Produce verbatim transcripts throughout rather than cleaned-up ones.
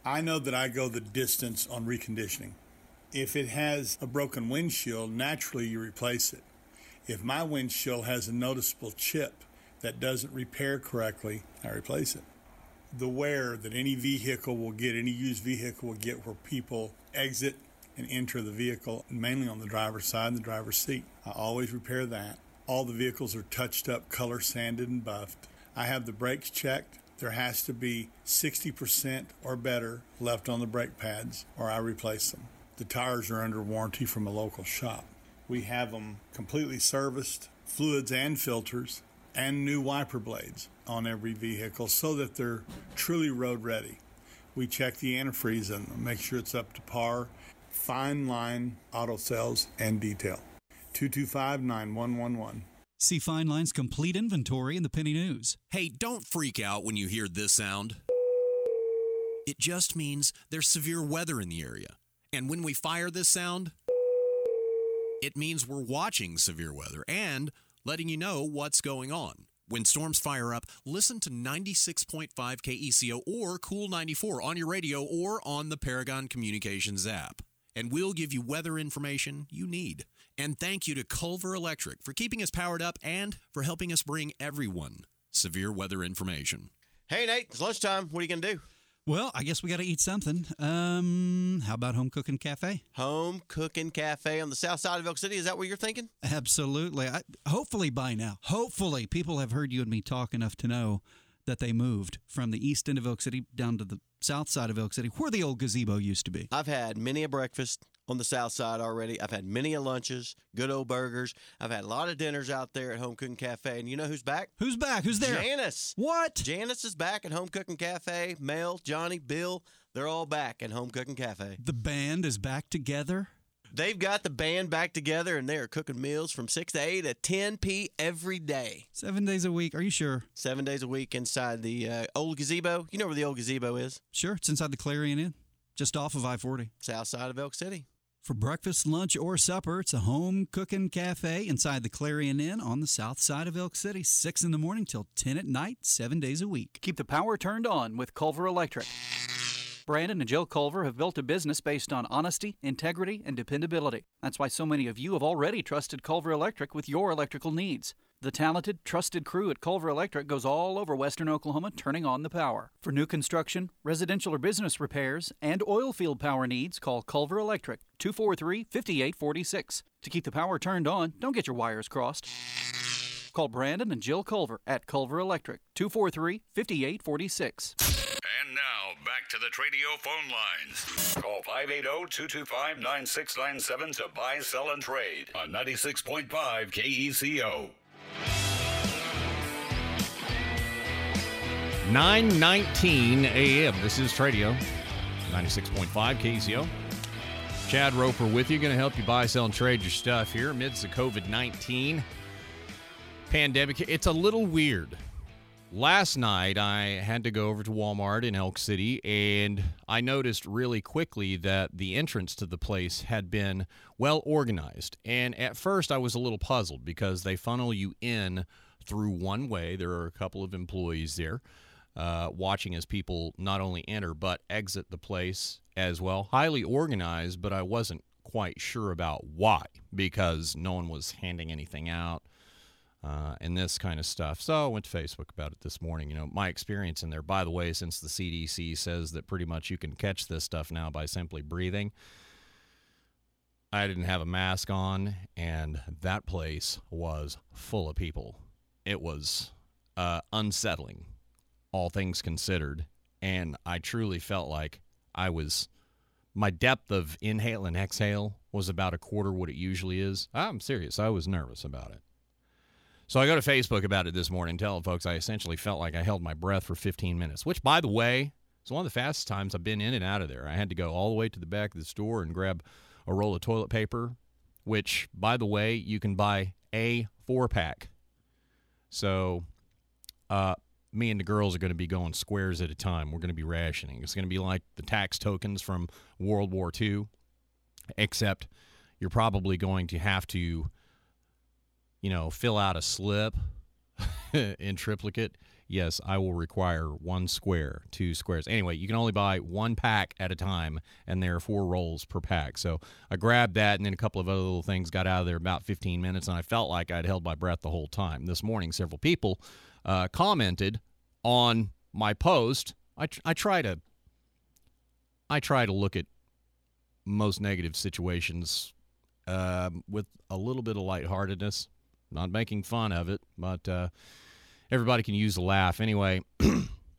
I know that I go the distance on reconditioning. If it has a broken windshield, naturally you replace it. If my windshield has a noticeable chip that doesn't repair correctly, I replace it. The wear that any vehicle will get, any used vehicle will get where people exit and enter the vehicle, mainly on the driver's side and the driver's seat. I always repair that. All the vehicles are touched up, color sanded and buffed. I have the brakes checked. There has to be sixty percent or better left on the brake pads, or I replace them. The tires are under warranty from a local shop. We have them completely serviced, fluids and filters, and new wiper blades on every vehicle so that they're truly road ready. We check the antifreeze in them, make sure it's up to par. Fine Line Auto Sales and Detail. two two five, nine one one one. See Fine Line's complete inventory in the Penny News. Hey, don't freak out when you hear this sound. It just means there's severe weather in the area. And when we fire this sound, it means we're watching severe weather and letting you know what's going on. When storms fire up, listen to ninety-six point five K E C O or Cool ninety-four on your radio or on the Paragon Communications app. And we'll give you weather information you need. And thank you to Culver Electric for keeping us powered up and for helping us bring everyone severe weather information. Hey, Nate, it's lunchtime. What are you going to do? Well, I guess we got to eat something. Um, how about Home Cooking Cafe? Home Cooking Cafe on the south side of Elk City. Is that what you're thinking? Absolutely. I, hopefully by now, hopefully people have heard you and me talk enough to know that they moved from the east end of Elk City down to the south side of Elk City, where the old gazebo used to be. I've had many a breakfast on the south side already. I've had many a lunches, good old burgers. I've had a lot of dinners out there at Home Cooking Cafe. And you know who's back? Who's back? Who's there? Janice. What? Janice is back at Home Cooking Cafe. Mel, Johnny, Bill, they're all back at Home Cooking Cafe. The band is back together? They've got the band back together, and they are cooking meals from six to eight at ten p.m. every day. Seven days a week. Are you sure? Seven days a week inside the uh, old gazebo. You know where the old gazebo is? Sure. It's inside the Clarion Inn, just off of I forty. South side of Elk City. For breakfast, lunch, or supper, it's a Home Cooking Cafe inside the Clarion Inn on the south side of Elk City, six in the morning till ten at night, seven days a week. Keep the power turned on with Culver Electric. Brandon and Jill Culver have built a business based on honesty, integrity, and dependability. That's why so many of you have already trusted Culver Electric with your electrical needs. The talented, trusted crew at Culver Electric goes all over western Oklahoma turning on the power. For new construction, residential or business repairs, and oil field power needs, call Culver Electric, two four three, five eight four six. To keep the power turned on, don't get your wires crossed. Call Brandon and Jill Culver at Culver Electric, two four three, five eight four six. And now, back to the Tradio phone lines. Call five eight zero, two two five, nine six nine seven to buy, sell, and trade on ninety-six point five K E C O. nine nineteen a.m. This is Tradio, ninety-six point five K E C O. Chad Roper with you, going to help you buy, sell, and trade your stuff here amidst the covid nineteen pandemic. It's a little weird. Last night, I had to go over to Walmart in Elk City, and I noticed really quickly that the entrance to the place had been well organized. And at first, I was a little puzzled because they funnel you in through one way. There are a couple of employees there uh, watching as people not only enter but exit the place as well. Highly organized, but I wasn't quite sure about why, because no one was handing anything out. Uh, and this kind of stuff. So I went to Facebook about it this morning. You know, my experience in there, by the way, since the C D C says that pretty much you can catch this stuff now by simply breathing, I didn't have a mask on, and that place was full of people. It was uh, unsettling, all things considered, and I truly felt like I was, my depth of inhale and exhale was about a quarter what it usually is. I'm serious. I was nervous about it. So I go to Facebook about it this morning, telling folks I essentially felt like I held my breath for fifteen minutes, which, by the way, is one of the fastest times I've been in and out of there. I had to go all the way to the back of the store and grab a roll of toilet paper, which, by the way, you can buy a four-pack. So uh, me and the girls are going to be going squares at a time. We're going to be rationing. It's going to be like the tax tokens from World War Two, except you're probably going to have to, you know, fill out a slip in triplicate, yes, I will require one square, two squares. Anyway, you can only buy one pack at a time, and there are four rolls per pack. So I grabbed that, and then a couple of other little things, got out of there about fifteen minutes, and I felt like I'd held my breath the whole time. This morning, several people uh, commented on my post. I, tr- I try to I try to look at most negative situations uh, with a little bit of lightheartedness. Not making fun of it, but uh, everybody can use a laugh. Anyway, uh,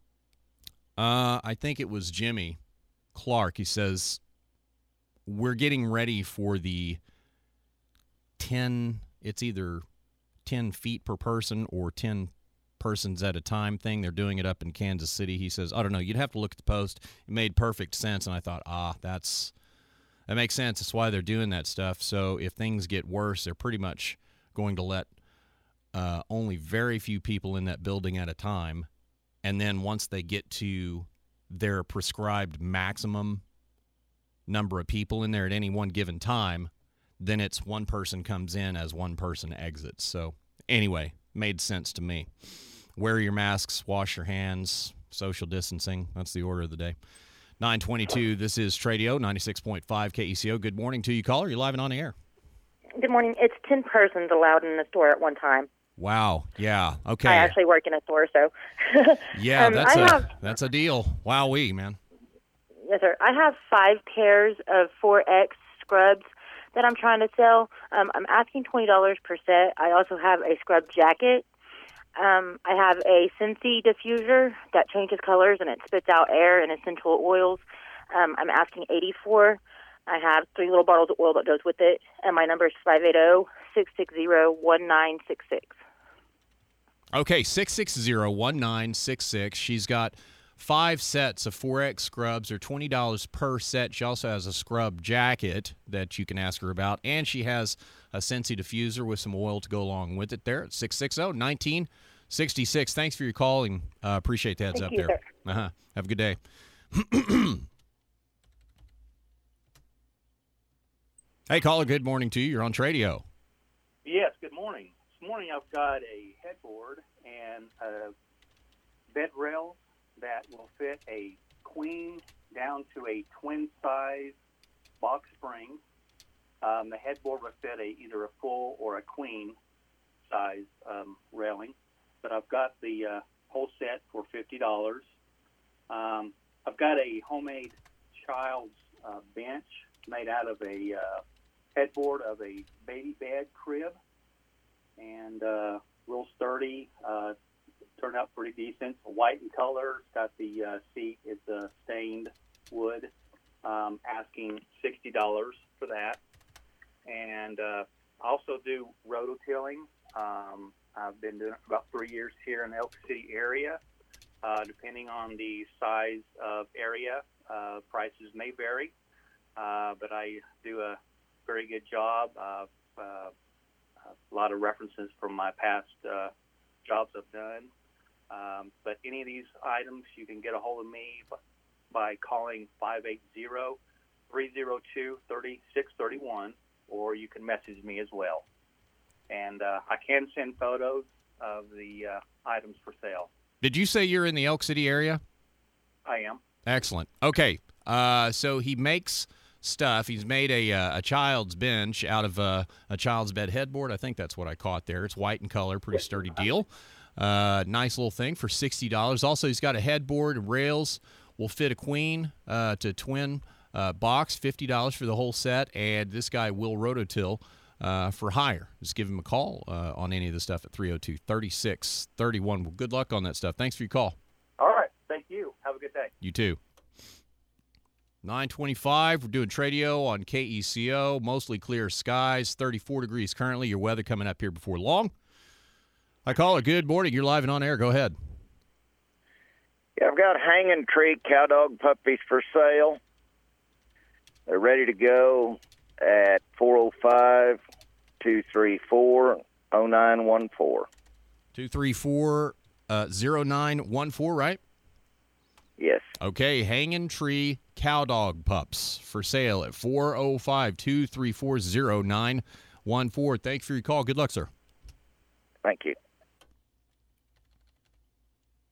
I think it was Jimmy Clark. He says, we're getting ready for the ten, it's either ten feet per person or ten persons at a time thing. They're doing it up in Kansas City. He says, I don't know, you'd have to look at the post. It made perfect sense, and I thought, ah, that's that makes sense. That's why they're doing that stuff. So if things get worse, they're pretty much going to let uh, only very few people in that building at a time. And then once they get to their prescribed maximum number of people in there at any one given time, then it's one person comes in as one person exits. So anyway, made sense to me. Wear your masks, wash your hands, social distancing. That's the order of the day. nine twenty-two, this is Tradio, ninety-six point five K E C O. Good morning to you, caller. You're live and on the air. Good morning. It's ten persons allowed in the store at one time. Wow. Yeah. Okay. I actually work in a store, so. yeah, um, that's I a have, that's a deal. Wowee, man. Yes, sir. I have five pairs of four X scrubs that I'm trying to sell. Um, I'm asking twenty dollars per set. I also have a scrub jacket. Um, I have a Scentsy diffuser that changes colors and it spits out air and essential oils. Um, I'm asking eighty-four dollars. I have three little bottles of oil that goes with it, and my number is five eight zero, six six zero, one nine six six. Okay, six six zero, one nine six six. She's got five sets of four X scrubs. They're twenty dollars per set. She also has a scrub jacket that you can ask her about, and she has a Scentsy diffuser with some oil to go along with it there at six six zero, one nine six six. Thanks for your call, and uh, appreciate the heads Thank up you, there. Sir. Uh-huh. Have a good day. Hey, caller, good morning to you. You're on Tradio. Yes, good morning. This morning I've got a headboard and a bed rail that will fit a queen down to a twin-size box spring. Um, the headboard will fit a, either a full or a queen-size um, railing. But I've got the uh, whole set for fifty dollars. Um, I've got a homemade child's uh, bench made out of a uh, headboard of a baby bed crib, and uh, real sturdy. Uh, turned out pretty decent. White in color. Got the uh, seat. It's a stained wood. Um, asking sixty dollars for that. And uh, I also do rototilling. Um, I've been doing it for about three years here in the Elk City area. Uh, depending on the size of area, uh, prices may vary, uh, but I do a very good job. Uh, uh, a lot of references from my past uh, jobs I've done. Um, but any of these items, you can get a hold of me by calling five eight zero, three zero two, three six three one, or you can message me as well. And uh, I can send photos of the uh, items for sale. Did you say you're in the Elk City area? I am. Excellent. Okay, uh, so he makes stuff. He's made a uh, a child's bench out of a, a child's bed headboard. I think that's what I caught there. It's white in color, pretty sturdy deal. Uh, nice little thing for sixty dollars. Also, he's got a headboard and rails. Will fit a queen uh, to twin uh, box, fifty dollars for the whole set. And this guy will rototill uh, for hire. Just give him a call uh, on any of the stuff at three oh two, three six three one. Well, good luck on that stuff. Thanks for your call. All right. Thank you. Have a good day. You too. nine twenty-five, we're doing Tradio on K E C O. Mostly clear skies, thirty-four degrees currently. Your weather coming up here before long. Hi, caller. Good morning. You're live and on air. Go ahead. Yeah, I've got hanging tree cow dog puppies for sale. They're ready to go at four oh five, two three four, oh nine one four. two three four, oh nine one four, right? Yes. Okay, hanging tree cow dog pups for sale at four oh five, two three four, oh nine one four. Thanks for your call. Good luck, sir. Thank you.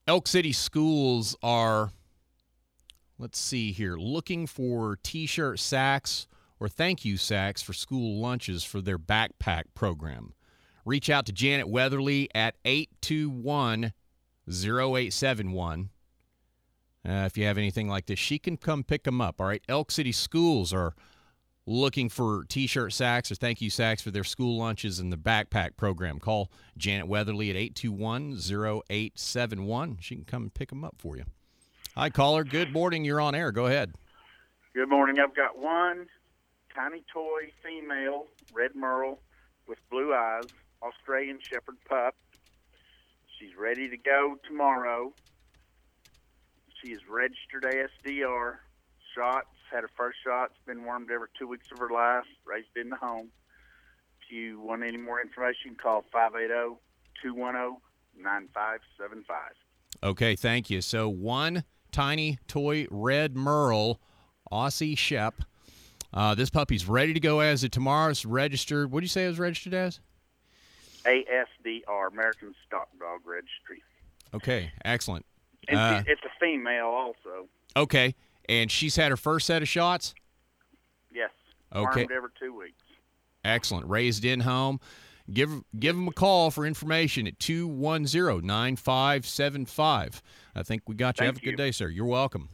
Elk City schools are, let's see here, looking for T-shirt sacks or thank you sacks for school lunches for their backpack program. Reach out to Janet Weatherly at eight two one, zero eight seven one. Uh, if you have anything like this, she can come pick them up. All right, Elk City schools are looking for T-shirt sacks or thank you sacks for their school lunches and the backpack program. Call Janet Weatherly at eight two one, zero eight seven one. She can come and pick them up for you. Hi, caller. Good morning. You're on air. Go ahead. Good morning. I've got one tiny toy female, red merle with blue eyes, Australian Shepherd pup. She's ready to go tomorrow. She is registered A S D R, shots, had her first shots, been wormed every two weeks of her life, raised in the home. If you want any more information, call five eight zero, two one zero, nine five seven five. Okay, thank you. So one tiny toy red merle, Aussie Shep. Uh, this puppy's ready to go as of tomorrow. It's registered. What did you say it was registered as? A S D R, American Stock Dog Registry. Okay, excellent. And Uh, she, it's a female also. okay, and she's had her first set of shots? Yes. Okay. Wormed every two weeks. Excellent. Raised in home. Give give them a call for information at two one zero, nine five seven five. I think we got you. Thank Have a good you. day, sir. You're welcome.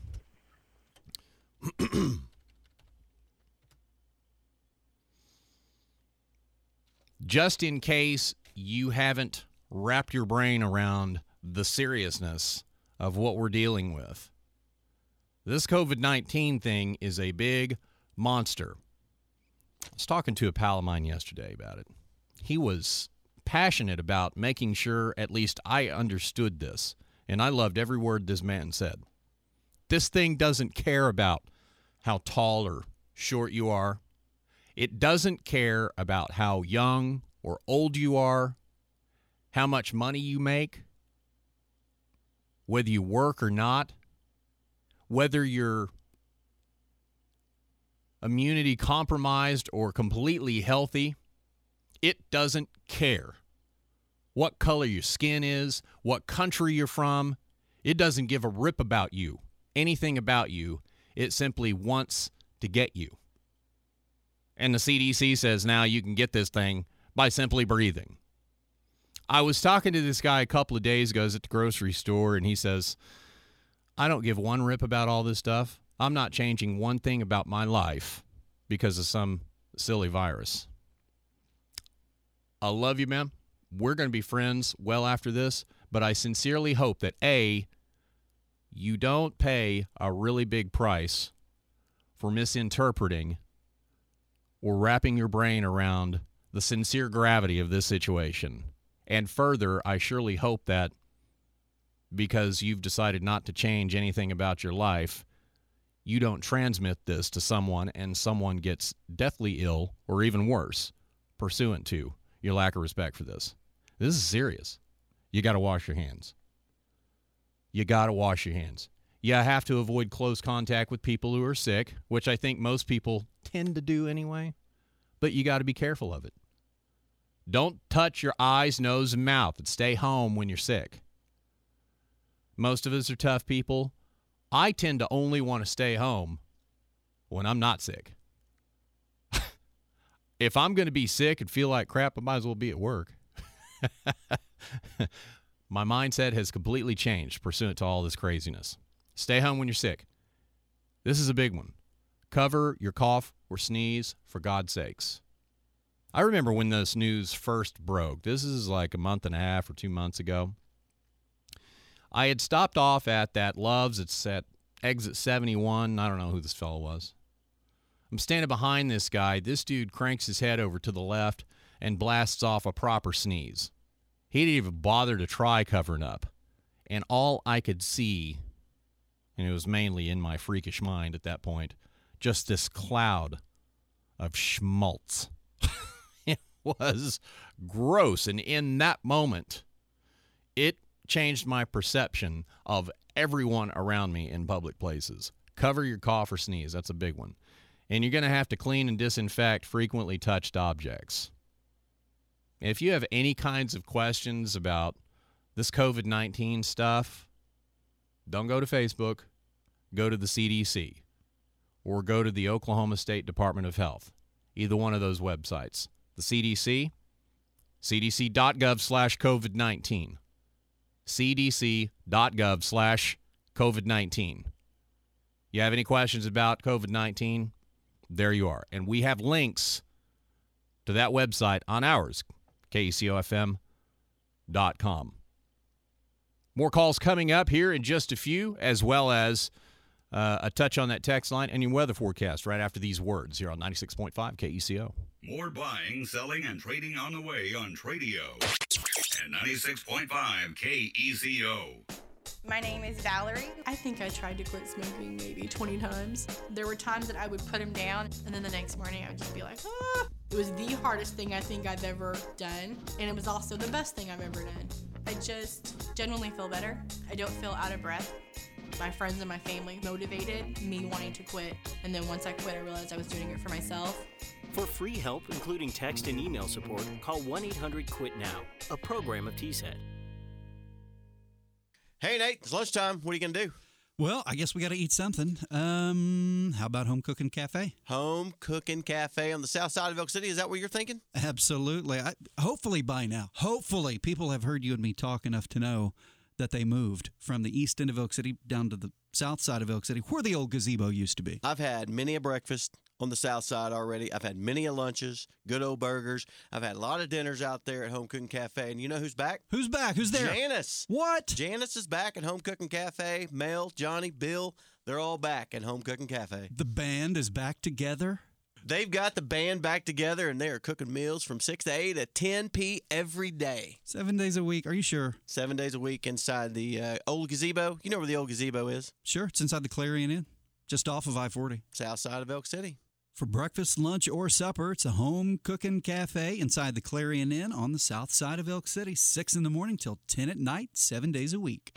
Just in case you haven't wrapped your brain around the seriousness of what we're dealing with, this COVID nineteen thing is a big monster. I was talking to a pal of mine yesterday about it. He was passionate about making sure at least I understood this, and I loved every word this man said. This thing doesn't care about how tall or short you are. It doesn't care about how young or old you are, how much money you make, whether you work or not, whether you're immunity compromised or completely healthy. It doesn't care what color your skin is, what country you're from. It doesn't give a rip about you, anything about you. It simply wants to get you. And the C D C says now you can get this thing by simply breathing. I was talking to this guy a couple of days ago. I was at the grocery store, and he says, I don't give one rip about all this stuff. I'm not changing one thing about my life because of some silly virus. I love you, man. We're going to be friends well after this, but I sincerely hope that, A, you don't pay a really big price for misinterpreting or wrapping your brain around the sincere gravity of this situation. And further, I surely hope that because you've decided not to change anything about your life, you don't transmit this to someone and someone gets deathly ill or even worse pursuant to your lack of respect for this. This is serious. You got to wash your hands. You got to wash your hands. You have to avoid close contact with people who are sick, which I think most people tend to do anyway, but you got to be careful of it. Don't touch your eyes, nose, and mouth, and stay home when you're sick. Most of us are tough people. I tend to only want to stay home when I'm not sick. If I'm going to be sick and feel like crap, I might as well be at work. My mindset has completely changed pursuant to all this craziness. Stay home when you're sick. This is a big one. Cover your cough or sneeze, for God's sakes. I remember when this news first broke. This is like a month and a half or two months ago. I had stopped off at that Love's. It's at exit seventy-one. I don't know who this fellow was. I'm standing behind this guy. This dude cranks his head over to the left and blasts off a proper sneeze. He didn't even bother to try covering up. And all I could see, and it was mainly in my freakish mind at that point, just this cloud of schmaltz. It was gross. And in that moment, it changed my perception of everyone around me in public places. Cover your cough or sneeze. That's a big one. And you're going to have to clean and disinfect frequently touched objects. If you have any kinds of questions about this COVID nineteen stuff, don't go to Facebook. Go to the C D C or go to the Oklahoma State Department of Health. Either one of those websites. The C D C, cdc.gov slash COVID nineteen. cdc.gov slash COVID nineteen. You have any questions about COVID nineteen? There you are. And we have links to that website on ours, K E C O F M dot com. More calls coming up here in just a few, as well as uh, a touch on that text line and your weather forecast right after these words here on ninety-six point five K E C O. More buying, selling, and trading on the way on Tradio and ninety-six point five K E C O. My name is Valerie. I think I tried to quit smoking maybe twenty times. There were times that I would put them down, and then the next morning I would just be like, ah. It was the hardest thing I think I've ever done, and it was also the best thing I've ever done. I just genuinely feel better. I don't feel out of breath. My friends and my family motivated me wanting to quit, and then once I quit, I realized I was doing it for myself. For free help, including text and email support, call one eight hundred quit now, a program of T S E D. Hey, Nate, it's lunchtime. What are you going to do? Well, I guess we got to eat something. Um, how about Home Cooking Cafe? Home Cooking Cafe on the south side of Elk City. Is that what you're thinking? Absolutely. I, hopefully by now, hopefully people have heard you and me talk enough to know that they moved from the east end of Elk City down to the south side of Elk City, where the old gazebo used to be. I've had many a breakfast on the south side already. I've had many a lunches, good old burgers. I've had a lot of dinners out there at Home Cooking Cafe. And you know who's back? Who's back? Who's there? Janice. What? Janice is back at Home Cooking Cafe. Mel, Johnny, Bill, they're all back at Home Cooking Cafe. The band is back together? They've got the band back together, and they are cooking meals from six to eight at ten p every day. Seven days a week. Are you sure? Seven days a week inside the uh, old gazebo. You know where the old gazebo is? Sure. It's inside the Clarion Inn, just off of I forty. South side of Elk City. For breakfast, lunch, or supper, it's a Home Cooking Cafe inside the Clarion Inn on the south side of Elk City, six in the morning till ten at night, seven days a week.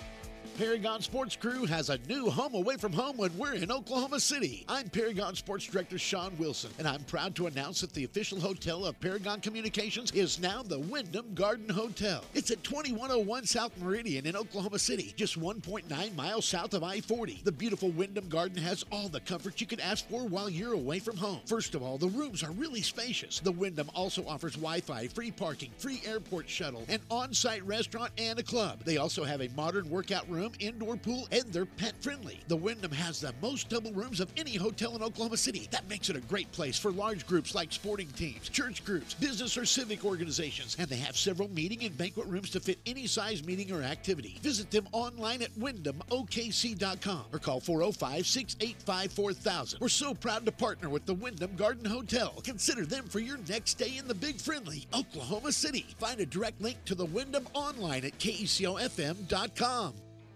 Paragon Sports Crew has a new home away from home when we're in Oklahoma City. I'm Paragon Sports Director Sean Wilson, and I'm proud to announce that the official hotel of Paragon Communications is now the Wyndham Garden Hotel. It's at twenty-one oh one South Meridian in Oklahoma City, just one point nine miles south of I forty. The beautiful Wyndham Garden has all the comforts you could ask for while you're away from home. First of all, the rooms are really spacious. The Wyndham also offers Wi-Fi, free parking, free airport shuttle, an on-site restaurant, and a club. They also have a modern workout room, indoor pool, and they're pet friendly. The Wyndham has the most double rooms of any hotel in Oklahoma City. That makes it a great place for large groups like sporting teams, church groups, business or civic organizations, and they have several meeting and banquet rooms to fit any size meeting or activity. Visit them online at wyndham o k c dot com or call four oh five, six eight five, four thousand. We're so proud to partner with the Wyndham Garden Hotel. Consider them for your next stay in the big friendly Oklahoma City. Find a direct link to the Wyndham online at K E C O F M dot com.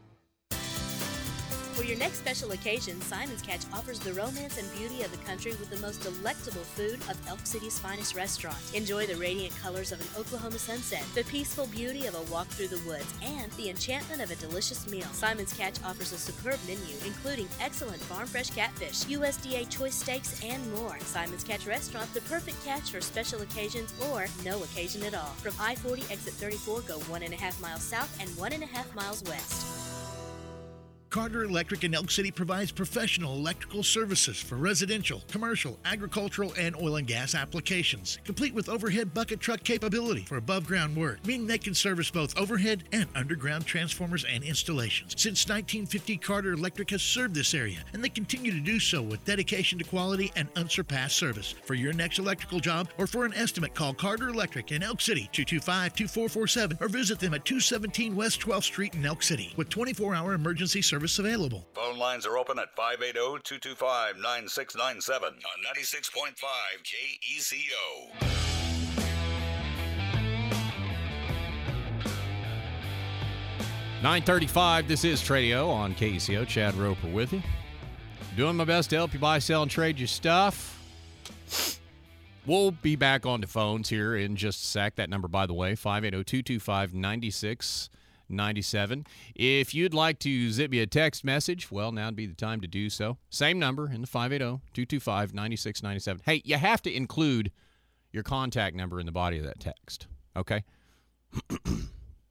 For your next special occasion, Simon's Catch offers the romance and beauty of the country with the most delectable food of Elk City's finest restaurant. Enjoy the radiant colors of an Oklahoma sunset, the peaceful beauty of a walk through the woods, and the enchantment of a delicious meal. Simon's Catch offers a superb menu, including excellent farm-fresh catfish, U S D A choice steaks, and more. Simon's Catch Restaurant, the perfect catch for special occasions or no occasion at all. From I forty exit thirty-four, go one and a half miles south and one and a half miles west. Carter Electric in Elk City provides professional electrical services for residential, commercial, agricultural, and oil and gas applications, complete with overhead bucket truck capability for above-ground work, meaning they can service both overhead and underground transformers and installations. Since nineteen fifty, Carter Electric has served this area, and they continue to do so with dedication to quality and unsurpassed service. For your next electrical job or for an estimate, call Carter Electric in Elk City, two two five, two four four seven, or visit them at two seventeen West twelfth Street in Elk City, with twenty-four hour emergency service available. Phone lines are open at five eight zero, two two five, nine six nine seven on ninety-six point five K E C O. nine thirty-five, this is Tradio on K E C O. Chad Roper with you. Doing my best to help you buy, sell, and trade your stuff. We'll be back on the phones here in just a sec. That number, by the way, five eight zero, two two five, nine six nine seven. If you'd like to zip me a text message, well, now would be the time to do so. Same number in the five eight zero, two two five, nine six nine seven. Hey, you have to include your contact number in the body of that text, okay?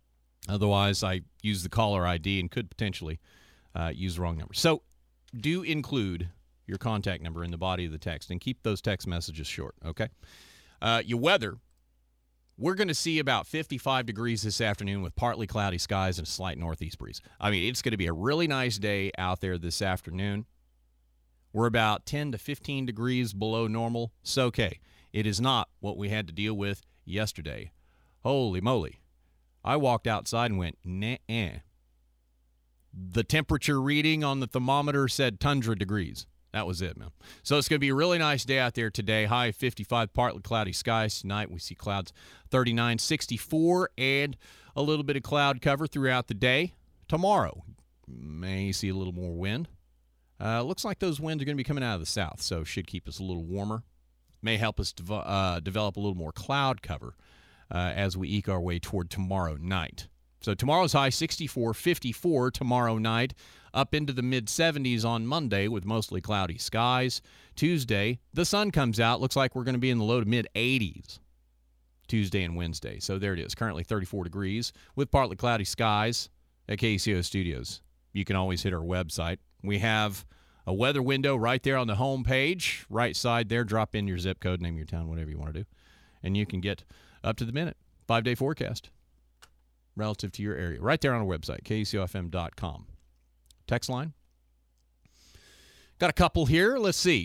Otherwise, I use the caller I D and could potentially uh, use the wrong number. So do include your contact number in the body of the text and keep those text messages short, okay? Uh, your weather, we're going to see about fifty-five degrees this afternoon with partly cloudy skies and a slight northeast breeze. I mean, it's going to be a really nice day out there this afternoon. We're about ten to fifteen degrees below normal. It's okay. It is not what we had to deal with yesterday. Holy moly. I walked outside and went, nah-eh. The temperature reading on the thermometer said tundra degrees. That was it, man. So it's going to be a really nice day out there today. High fifty-five, partly cloudy skies. Tonight we see clouds thirty-nine, sixty-four, and a little bit of cloud cover throughout the day. Tomorrow, may see a little more wind. Uh, looks like those winds are going to be coming out of the south, so should keep us a little warmer. May help us dev- uh, develop a little more cloud cover uh, as we eke our way toward tomorrow night. So tomorrow's high sixty-four, fifty-four tomorrow night, up into the mid seventies on Monday with mostly cloudy skies. Tuesday, the sun comes out. Looks like we're going to be in the low to mid eighties Tuesday and Wednesday. So there it is, currently thirty-four degrees with partly cloudy skies at K C O Studios. You can always hit our website. We have a weather window right there on the home page, right side there. Drop in your zip code, name your town, whatever you want to do, and you can get up to the minute five-day forecast relative to your area. Right there on our website, K C O F M dot com. Text line. Got a couple here. Let's see.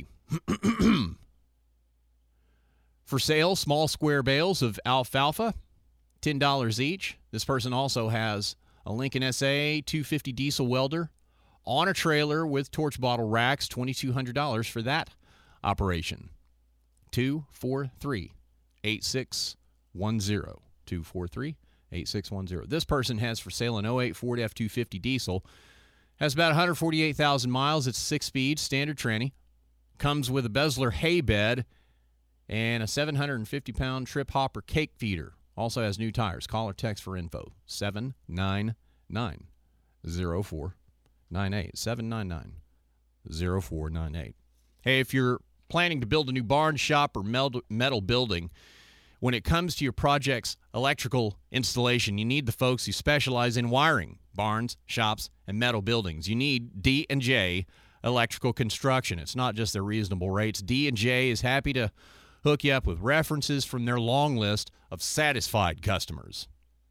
For sale, small square bales of alfalfa, ten dollars each. This person also has a Lincoln S A two fifty diesel welder on a trailer with torch bottle racks, twenty-two hundred dollars for that operation. two four three, eight six one zero. two four three, eight six one zero. This person has for sale an oh eight Ford F two fifty diesel. Has about one hundred forty-eight thousand miles. It's six-speed, standard tranny. Comes with a Bezler hay bed and a seven hundred fifty pound trip hopper cake feeder. Also has new tires. Call or text for info. seven nine nine, zero four nine eight. seven nine nine, zero four nine eight. Hey, if you're planning to build a new barn, shop, or metal building, when it comes to your project's electrical installation, you need the folks who specialize in wiring barns, shops, and metal buildings. You need D and J Electrical Construction. It's not just their reasonable rates. D and J is happy to hook you up with references from their long list of satisfied customers.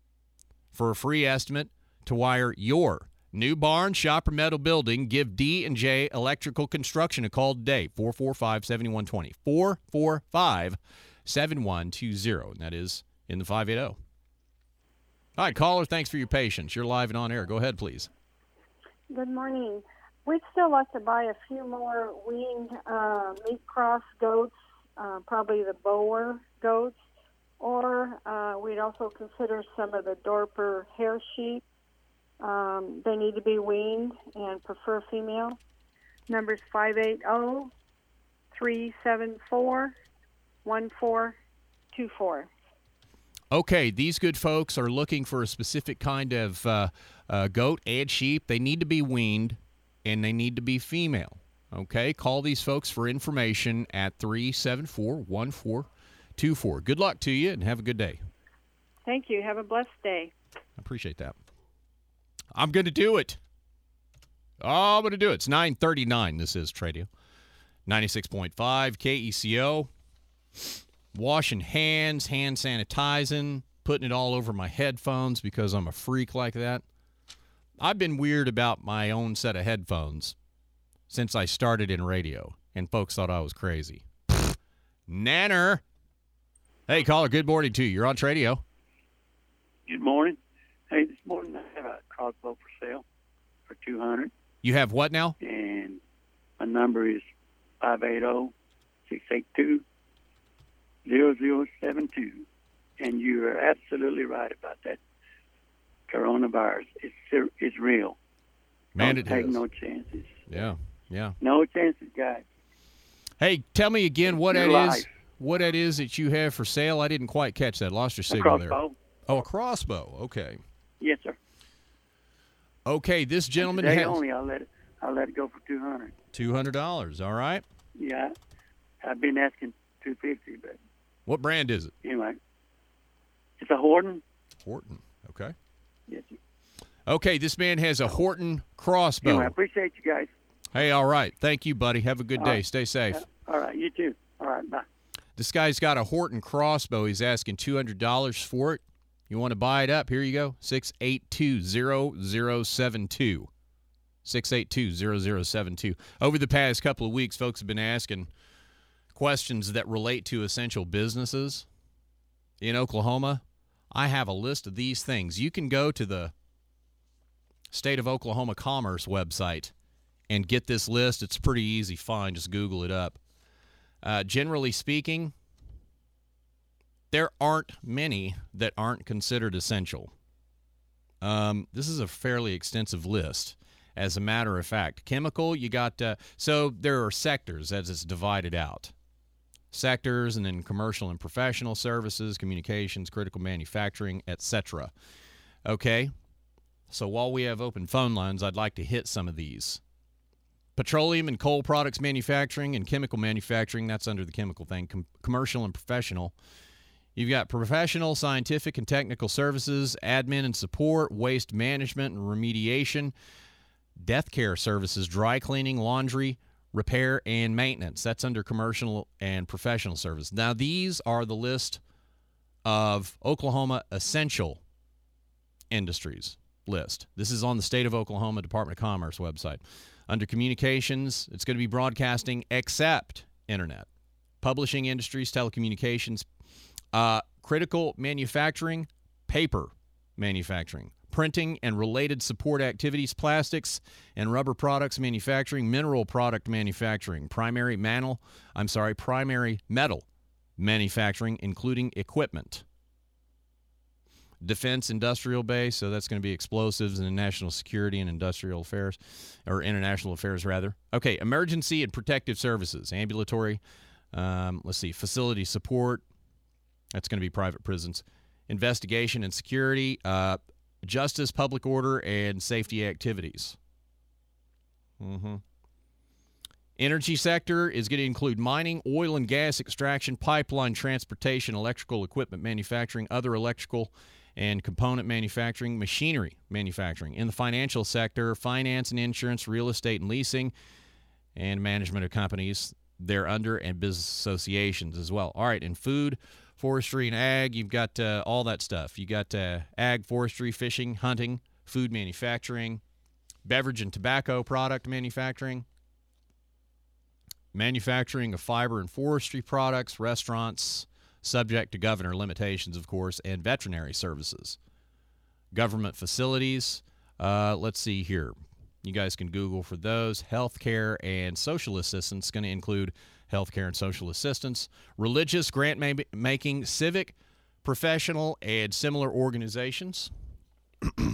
For a free estimate to wire your new barn, shop, or metal building, give D and J Electrical Construction a call today, four four five, seven one two zero, four four five, seven one two zero, and that is in the five eighty. All right, caller, thanks for your patience. You're live and on air. Go ahead, please. Good morning. We'd still like to buy a few more weaned uh, meat cross goats, uh, probably the Boer goats, or uh, we'd also consider some of the Dorper hair sheep. Um, they need to be weaned and prefer female. Number's five eight zero, three seven four, one four two four. Okay, these good folks are looking for a specific kind of uh, uh, goat and sheep. They need to be weaned, and they need to be female. Okay, call these folks for information at three seven four, one four two four. Good luck to you, and have a good day. Thank you. Have a blessed day. I appreciate that. I'm going to do it. Oh, I'm going to do it. It's nine thirty-nine. This is Tradio. ninety-six point five K E C O. Washing hands, hand sanitizing, putting it all over my headphones because I'm a freak like that. I've been weird about my own set of headphones since I started in radio, and folks thought I was crazy. Nanner. Hey, caller, good morning to you. You're on Tradio. Good morning. Hey, this morning I have a crossbow for sale for two hundred dollars. You have what now? And my number is five eight zero, six eight two, zero zero seven two. And you are absolutely right about that coronavirus. It's it's real. Man, Don't it take is. no chances. Yeah, yeah. No chances, guys. Hey, tell me again what Your that life. is. What that is that you have for sale? I didn't quite catch that. Lost your signal there. crossbow. Oh, a crossbow. Okay. Yes, sir. Okay, this gentleman Today has only, I'll let it. I'll let it go for two hundred. two hundred dollars. All right. Yeah, I've been asking two fifty, but What brand is it? anyway, it's a Horton. Horton. Okay. Yes, sir. Okay, this man has a Horton crossbow. Anyway, I appreciate you guys. Hey, all right. Thank you, buddy. Have a good All day. right. Stay safe. All right, you too. All right, bye. This guy's got a Horton crossbow. He's asking two hundred dollars for it. You want to buy it up? Here you go. six eight two, zero zero seven two. six eight two, zero zero seven two. Over the past couple of weeks, folks have been asking questions that relate to essential businesses in Oklahoma. I have a list of these things. You can go to the State of Oklahoma Commerce website and get this list. It's pretty easy find. Just Google it up. Uh, generally speaking, there aren't many that aren't considered essential. Um, this is a fairly extensive list. As a matter of fact, chemical, you got, uh, so there are sectors as it's divided out. Sectors, and then commercial and professional services, communications, critical manufacturing, et cetera. Okay, so while we have open phone lines, I'd like to hit some of these. Petroleum and coal products manufacturing and chemical manufacturing, that's under the chemical thing. Com- commercial and professional. You've got professional, scientific, and technical services, admin and support, waste management and remediation, death care services, dry cleaning, laundry, repair, and maintenance. That's under commercial and professional service. Now, these are the list of Oklahoma essential industries list. This is on the State of Oklahoma Department of Commerce website. Under communications, it's going to be broadcasting except internet. Publishing industries, telecommunications, uh, critical manufacturing, paper manufacturing, printing and related support activities, plastics and rubber products manufacturing, mineral product manufacturing, primary metal, I'm sorry, primary metal manufacturing, including equipment. Defense industrial base, so that's going to be explosives and national security and industrial affairs, or international affairs, rather. Okay, emergency and protective services, ambulatory, um, let's see, facility support, that's going to be private prisons, investigation and security, uh, justice, public order, and safety activities. Mm-hmm. Energy sector is going to include mining, oil and gas extraction, pipeline transportation, electrical equipment manufacturing, other electrical and component manufacturing, machinery manufacturing. In the financial sector, finance and insurance, real estate and leasing, and management of companies they're under, and business associations as well. All right, in food, forestry, and ag, you've got uh, all that stuff. You got uh, ag, forestry, fishing, hunting, food manufacturing, beverage and tobacco product manufacturing, manufacturing of fiber and forestry products, restaurants, subject to governor limitations, of course, and veterinary services. Government facilities, uh, let's see here. You guys can Google for those. Healthcare and social assistance, going to include healthcare and social assistance. Religious, grant-making, civic, professional, and similar organizations. uh,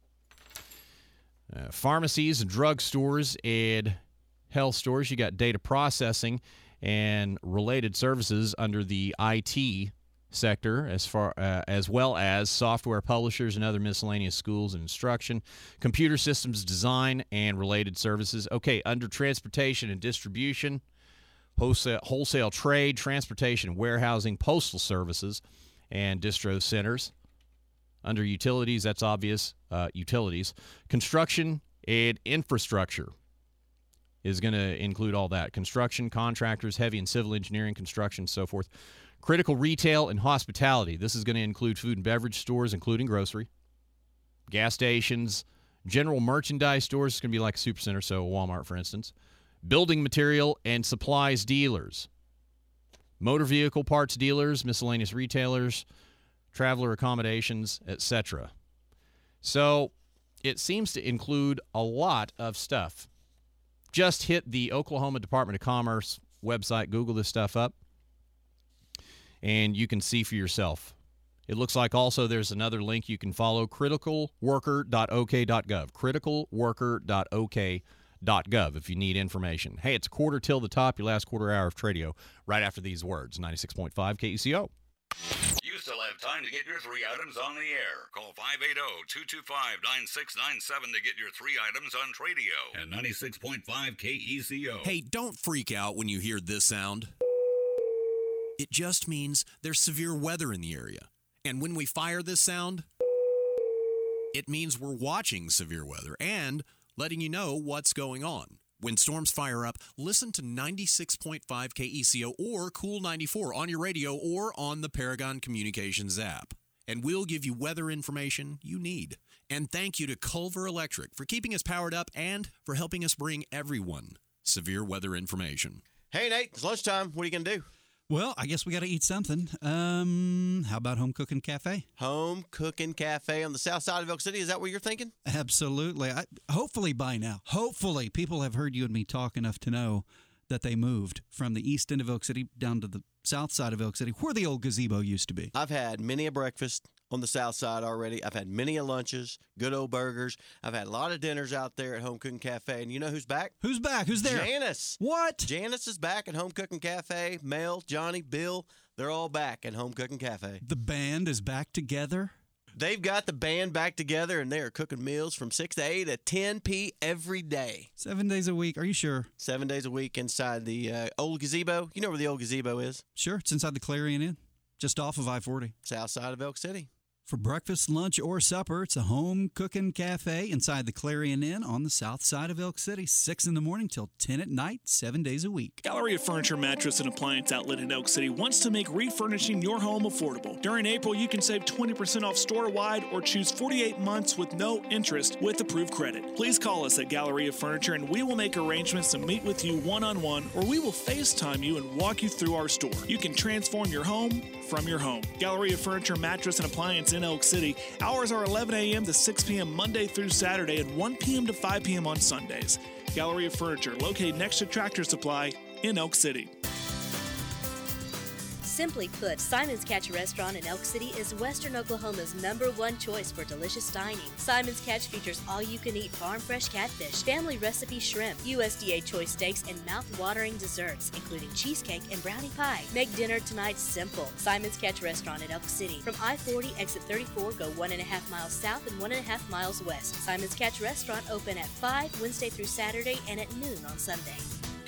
pharmacies and drugstores and health stores. You got data processing and related services under the I T sector, as far uh, as well as software publishers and other miscellaneous schools and instruction, computer systems design and related services. Okay, under transportation and distribution, wholesale, wholesale trade, transportation and warehousing, postal services, and distro centers. Under utilities, that's obvious, uh, utilities, construction and infrastructure is going to include all that. Construction, contractors, heavy and civil engineering, construction, so forth. Critical retail and hospitality. This is going to include food and beverage stores, including grocery, gas stations, general merchandise stores. It's going to be like a supercenter, so Walmart, for instance. Building material and supplies dealers. Motor vehicle parts dealers, miscellaneous retailers, traveler accommodations, et cetera. So it seems to include a lot of stuff. Just hit the Oklahoma Department of Commerce website, Google this stuff up, and you can see for yourself. It looks like also there's another link you can follow, critical worker dot o k dot gov, critical worker dot o k dot gov if you need information. Hey, it's a quarter till the top, your last quarter hour of Tradio, right after these words, ninety-six point five K E C O. You still have time to get your three items on the air. Call five eight zero, two two five, nine six nine seven to get your three items on Tradio at ninety-six point five K E C O. Hey, don't freak out when you hear this sound. It just means there's severe weather in the area. And when we fire this sound, It means we're watching severe weather and letting you know what's going on. When storms fire up, listen to ninety-six point five K E C O or Cool ninety-four on your radio or on the Paragon Communications app. And we'll give you weather information you need. And thank you to Culver Electric for keeping us powered up and for helping us bring everyone severe weather information. Hey, Nate, it's lunchtime. What are you going to do? Well, I guess we got to eat something. Um, how about Home Cooking Cafe? Home Cooking Cafe on the south side of Elk City. Is that what you're thinking? Absolutely. I, hopefully by now, hopefully people have heard you and me talk enough to know that they moved from the east end of Elk City down to the south side of Elk City, where the old gazebo used to be. I've had many a breakfast on the south side already. I've had many a lunches, good old burgers. I've had a lot of dinners out there at Home Cooking Cafe. And you know who's back? Who's back? Who's there? Janice. What? Janice is back at Home Cooking Cafe. Mel, Johnny, Bill, they're all back at Home Cooking Cafe. The band is back together? They've got the band back together, and they are cooking meals from six to eight at ten p every day. Seven days a week. Are you sure? Seven days a week inside the uh, old gazebo. You know where the old gazebo is? Sure. It's inside the Clarion Inn, just off of I forty. South side of Elk City. For breakfast, lunch, or supper, it's a Home Cooking Cafe inside the Clarion Inn on the south side of Elk City, six in the morning till ten at night, seven days a week. Galleria Furniture, Mattress, and Appliance Outlet in Elk City wants to make refurnishing your home affordable. During April, you can save twenty percent off store-wide or choose forty-eight months with no interest with approved credit. Please call us at Galleria Furniture and we will make arrangements to meet with you one-on-one, or we will FaceTime you and walk you through our store. You can transform your home from your home. Galleria Furniture, Mattress, and Appliance in Elk City. Hours are eleven a.m. to six p.m. Monday through Saturday and one p.m. to five p.m. on Sundays. Galleria Furniture, located next to Tractor Supply in Elk City. Simply put, Simon's Catch Restaurant in Elk City is Western Oklahoma's number one choice for delicious dining. Simon's Catch features all-you-can-eat farm-fresh catfish, family recipe shrimp, U S D A choice steaks, and mouth-watering desserts, including cheesecake and brownie pie. Make dinner tonight simple. Simon's Catch Restaurant in Elk City. From I forty, exit thirty-four, go one and a half miles south and one and a half miles west. Simon's Catch Restaurant open at five Wednesday through Saturday and at noon on Sunday.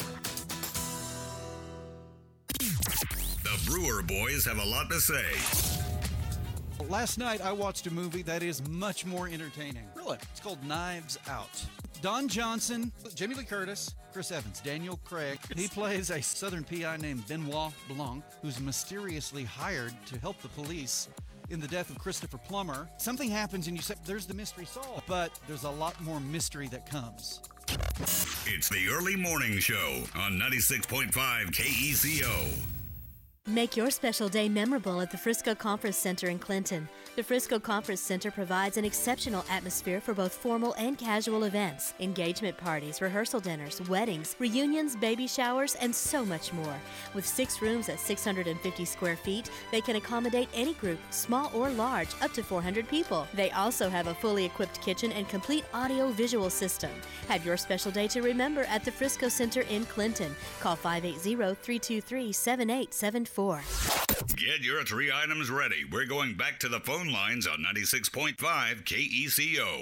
The Brewer Boys have a lot to say. Last night, I watched a movie that is much more entertaining. Really? It's called Knives Out. Don Johnson, Jamie Lee Curtis, Chris Evans, Daniel Craig. He plays a Southern P I named Benoit Blanc, who's mysteriously hired to help the police in the death of Christopher Plummer. Something happens and you say, there's the mystery solved. But there's a lot more mystery that comes. It's the Early Morning Show on ninety-six point five K E C O. Make your special day memorable at the Frisco Conference Center in Clinton. The Frisco Conference Center provides an exceptional atmosphere for both formal and casual events, engagement parties, rehearsal dinners, weddings, reunions, baby showers, and so much more. With six rooms at six hundred fifty square feet, they can accommodate any group, small or large, up to four hundred people. They also have a fully equipped kitchen and complete audio-visual system. Have your special day to remember at the Frisco Center in Clinton. Call five eight zero, three two three, seven eight seven four. Get your three items ready. We're going back to the phone lines on ninety-six point five K E C O.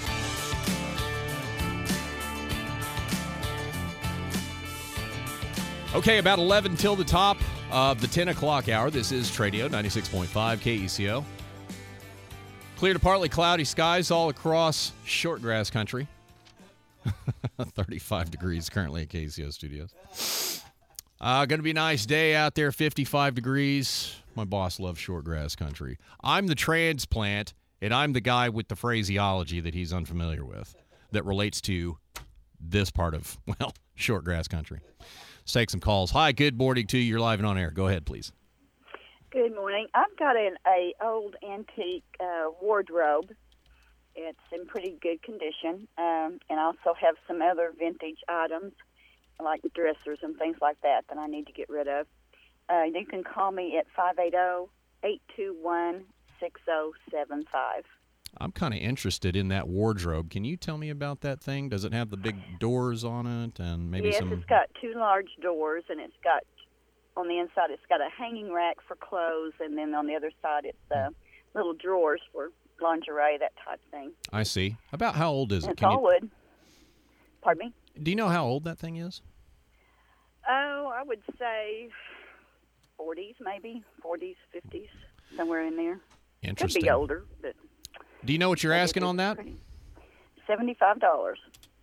Okay, about eleven till the top of the ten o'clock hour. This is Tradio, ninety-six point five K E C O. Clear to partly cloudy skies all across shortgrass country. thirty-five degrees currently at K E C O Studios. Uh, going to be a nice day out there, fifty-five degrees. My boss loves shortgrass country. I'm the transplant, and I'm the guy with the phraseology that he's unfamiliar with that relates to this part of, well, shortgrass country. Let's take some calls. Hi, good morning to you. You're live and on air. Go ahead, please. Good morning. I've got an a old antique uh, wardrobe. It's in pretty good condition, um, and I also have some other vintage items like dressers and things like that that I need to get rid of. Uh, you can call me at five eight zero, eight two one, six zero seven five. I'm kind of interested in that wardrobe. Can you tell me about that thing? Does it have the big doors on it and maybe yes, some... Yes, it's got two large doors, and it's got, on the inside, it's got a hanging rack for clothes, and then on the other side, it's uh, little drawers for lingerie, that type of thing. I see. About how old is it? It's Can all you... wood. Pardon me? Do you know how old that thing is? Oh, I would say forties, maybe forties, fifties, somewhere in there. Interesting. Could be older, but Do you know what you're asking on that? seventy-five dollars.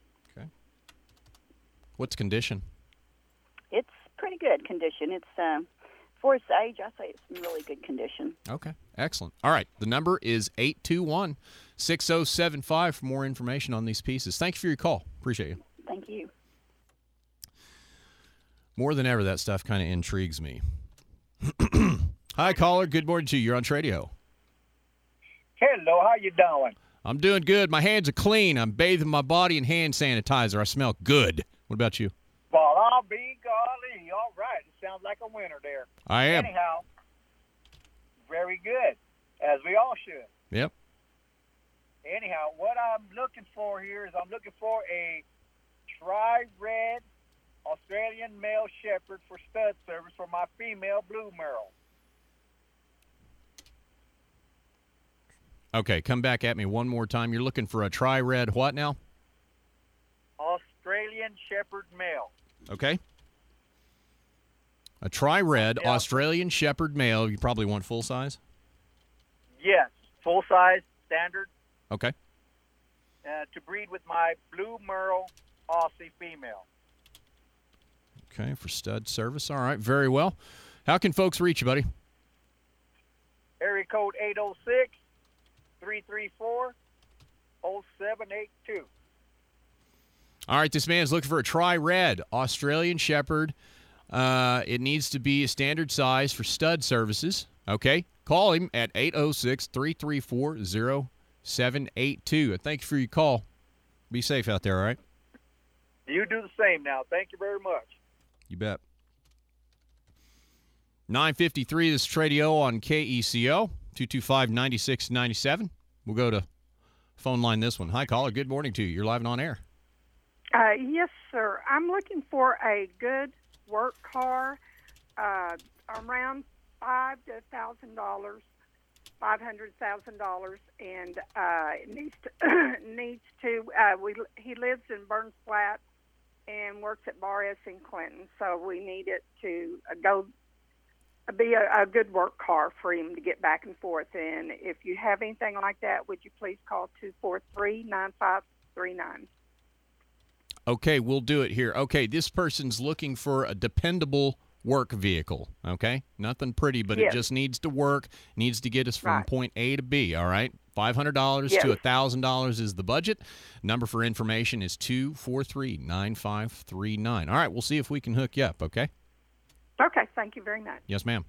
What's condition? It's pretty good condition. It's um, for its age, I say it's in really good condition. Okay, excellent. All right, the number is eight two one, six oh seven five for more information on these pieces. Thank you for your call. Appreciate you. Thank you. More than ever, that stuff kind of intrigues me. Hi, caller. Good morning to you. You're on Tradio. Hello, how you doing? I'm doing good. My hands are clean. I'm bathing my body in hand sanitizer. I smell good. What about you? Well, I'll be golly. All right. It sounds like a winner there. I am. Anyhow, very good, as we all should. Yep. Anyhow, what I'm looking for here is I'm looking for a tri-red Australian male shepherd for stud service for my female blue merle. Okay, come back at me one more time. You're looking for a tri-red what now? Australian shepherd male. Okay. A tri-red Yeah. Australian shepherd male. You probably want full size? Yes, full size, standard, Okay. uh, to breed with my blue merle Aussie female. Okay, for stud service. All right, very well. How can folks reach you, buddy? Area code eight oh six, three three four, oh seven eight two. All right, this man's looking for a tri-red Australian shepherd. Uh, it needs to be a standard size for stud services. Okay, call him at eight oh six, three three four, oh seven eight two. Thank you for your call. Be safe out there, all right? You do the same now. Thank you very much. You bet. nine fifty-three, this is Tradio on K E C O, two two five, nine six nine seven. We'll go to phone line this one. Hi, caller. Good morning to you. You're live and on air. Uh, yes, sir. I'm looking for a good work car, uh, around five to a thousand dollars, five hundred thousand dollars, and uh, it needs to needs to. Uh, we he lives in Burns Flat and works at Bar S in Clinton, so we need it to uh, go be a, a good work car for him to get back and forth. And if you have anything like that, would you please call two four three, nine five three nine. Okay, we'll do it here. Okay, this person's looking for a dependable work vehicle, okay? Nothing pretty, but Yes. it just needs to work, needs to get us from Right. point A to B, all right? five hundred dollars Yes. to one thousand dollars is the budget. Number for information is two four three, nine five three nine. All right, we'll see if we can hook you up, okay? Okay, thank you very much. Yes, ma'am.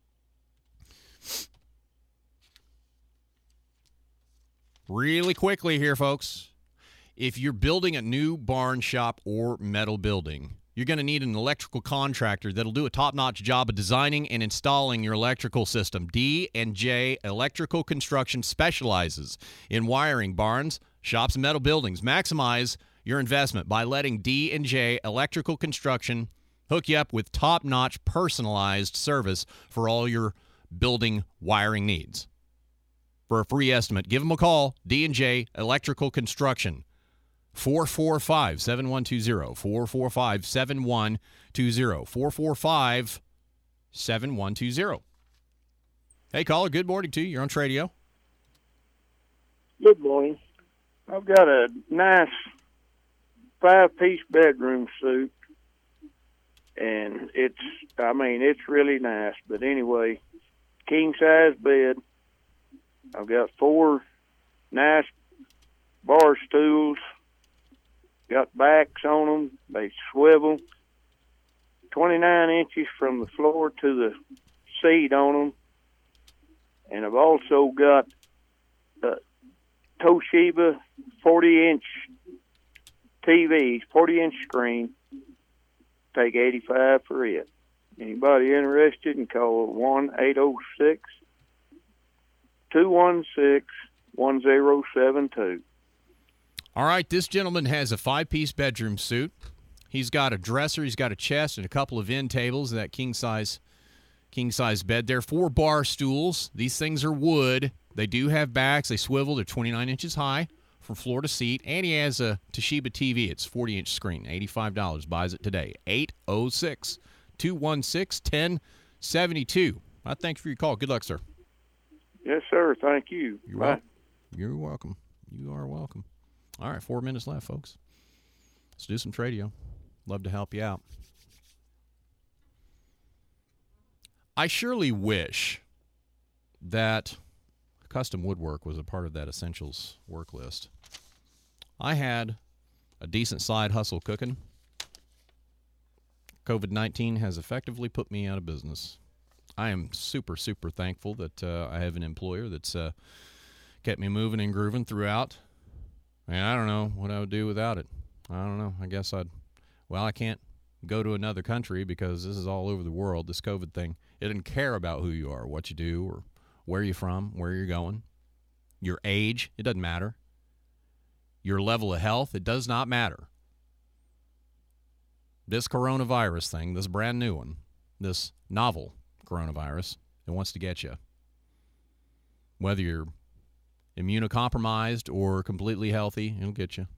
Really quickly here, folks. If you're building a new barn shop or metal building, you're going to need an electrical contractor that'll do a top-notch job of designing and installing your electrical system. D and J Electrical Construction specializes in wiring barns, shops, and metal buildings. Maximize your investment by letting D and J Electrical Construction hook you up with top-notch personalized service for all your building wiring needs. For a free estimate, give them a call, D and J Electrical Construction. four four five, seven one two zero, four four five, seven one two zero, four four five, seven one two zero. Hey, caller, good morning to you. You're on Tradio. Good morning. I've got a nice five-piece bedroom suite, and it's, I mean, it's really nice. But anyway, king-size bed. I've got four nice bar stools. Got backs on them. They swivel. twenty-nine inches from the floor to the seat on them. And I've also got a Toshiba forty-inch T V, forty-inch screen. Take eighty-five for it. Anybody interested can call one eight oh six, two one six, one oh seven two. All right, this gentleman has a five-piece bedroom suite. He's got a dresser, he's got a chest, and a couple of end tables, that king-size king-size bed there. Four bar stools. These things are wood. They do have backs. They swivel. They're twenty-nine inches high from floor to seat. And he has a Toshiba T V. It's forty-inch screen, eighty-five dollars. Buys it today. eight oh six, two one six, one oh seven two. I thank you for your call. Good luck, sir. Yes, sir. Thank you. You're Bye. welcome. You're welcome. You are welcome. All right, four minutes left, folks. Let's do some Tradio. Love to help you out. I surely wish that custom woodwork was a part of that essentials work list. I had a decent side hustle cooking. COVID nineteen has effectively put me out of business. I am super, super thankful that uh, I have an employer that's uh, kept me moving and grooving throughout. And I don't know what I would do without it. I don't know. I guess I'd, well, I can't go to another country because this is all over the world, this COVID thing. It doesn't care about who you are, what you do, or where you're from, where you're going. Your age, it doesn't matter. Your level of health, it does not matter. This coronavirus thing, this brand new one, this novel coronavirus, it wants to get you. Whether you're immunocompromised or completely healthy, it'll get you.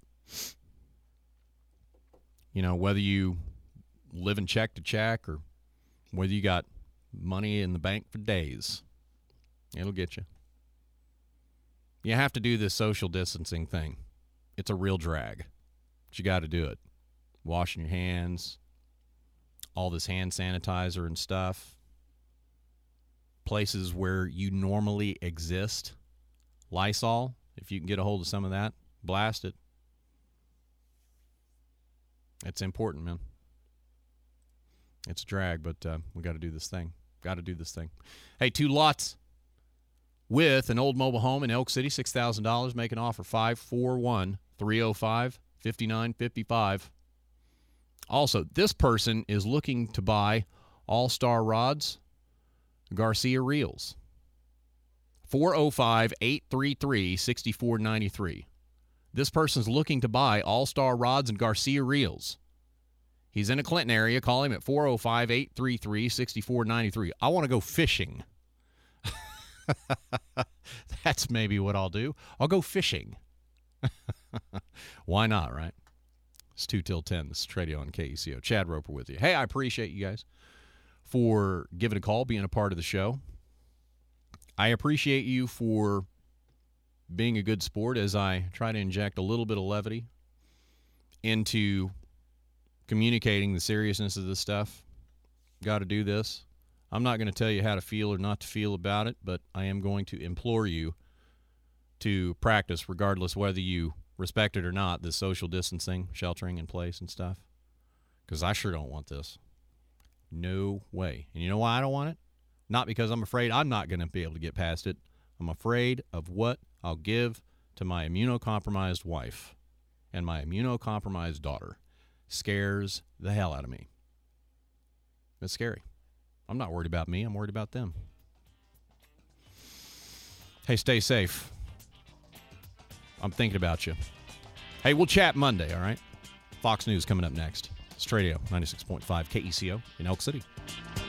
You know, whether you live in check to check or whether you got money in the bank for days, it'll get you. You have to do this social distancing thing. It's a real drag, but you got to do it. Washing your hands, all this hand sanitizer and stuff. Places where you normally exist. Lysol, if you can get a hold of some of that, blast it. It's important, man. It's a drag, but uh, we got to do this thing. Got to do this thing. Hey, two lots with an old mobile home in Elk City, six thousand dollars. Make an offer, five four one, three oh five, five nine five five. Also, this person is looking to buy All-Star Rods, Garcia Reels. four oh five, eight three three, six four nine three. This person's looking to buy All-Star Rods and Garcia Reels. He's in a Clinton area. Call him at four oh five, eight three three, six four nine three. I want to go fishing. That's maybe what I'll do. I'll go fishing. Why not, right? It's two till ten. This is Tradio on K E C O. Chad Roper with you. Hey, I appreciate you guys for giving a call, being a part of the show. I appreciate you for being a good sport as I try to inject a little bit of levity into communicating the seriousness of this stuff. Got to do this. I'm not going to tell you how to feel or not to feel about it, but I am going to implore you to practice, regardless whether you respect it or not, this social distancing, sheltering in place and stuff. Because I sure don't want this. No way. And you know why I don't want it? Not because I'm afraid I'm not going to be able to get past it. I'm afraid of what I'll give to my immunocompromised wife and my immunocompromised daughter. Scares the hell out of me. It's scary. I'm not worried about me. I'm worried about them. Hey, stay safe. I'm thinking about you. Hey, we'll chat Monday, all right? Fox News coming up next. It's Tradio, ninety-six point five K E C O in Elk City.